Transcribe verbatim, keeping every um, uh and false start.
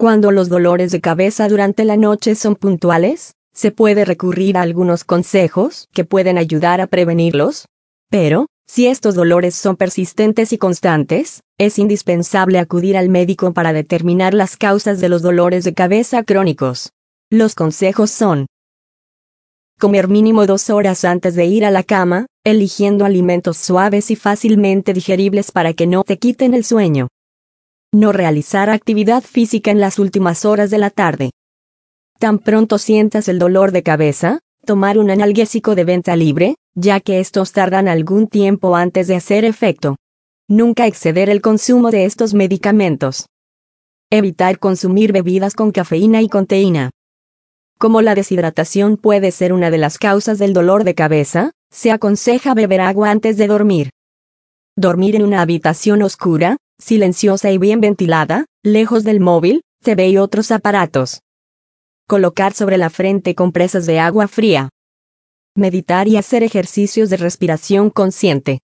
Cuando los dolores de cabeza durante la noche son puntuales, se puede recurrir a algunos consejos que pueden ayudar a prevenirlos. Pero, si estos dolores son persistentes y constantes, es indispensable acudir al médico para determinar las causas de los dolores de cabeza crónicos. Los consejos son: comer mínimo dos horas antes de ir a la cama, eligiendo alimentos suaves y fácilmente digeribles para que no te quiten el sueño. No realizar actividad física en las últimas horas de la tarde. Tan pronto sientas el dolor de cabeza, tomar un analgésico de venta libre, ya que estos tardan algún tiempo antes de hacer efecto. Nunca exceder el consumo de estos medicamentos. Evitar consumir bebidas con cafeína y con teína. Como la deshidratación puede ser una de las causas del dolor de cabeza, se aconseja beber agua antes de dormir. Dormir en una habitación oscura, silenciosa y bien ventilada, lejos del móvil, T V y otros aparatos. Colocar sobre la frente compresas de agua fría. Meditar y hacer ejercicios de respiración consciente.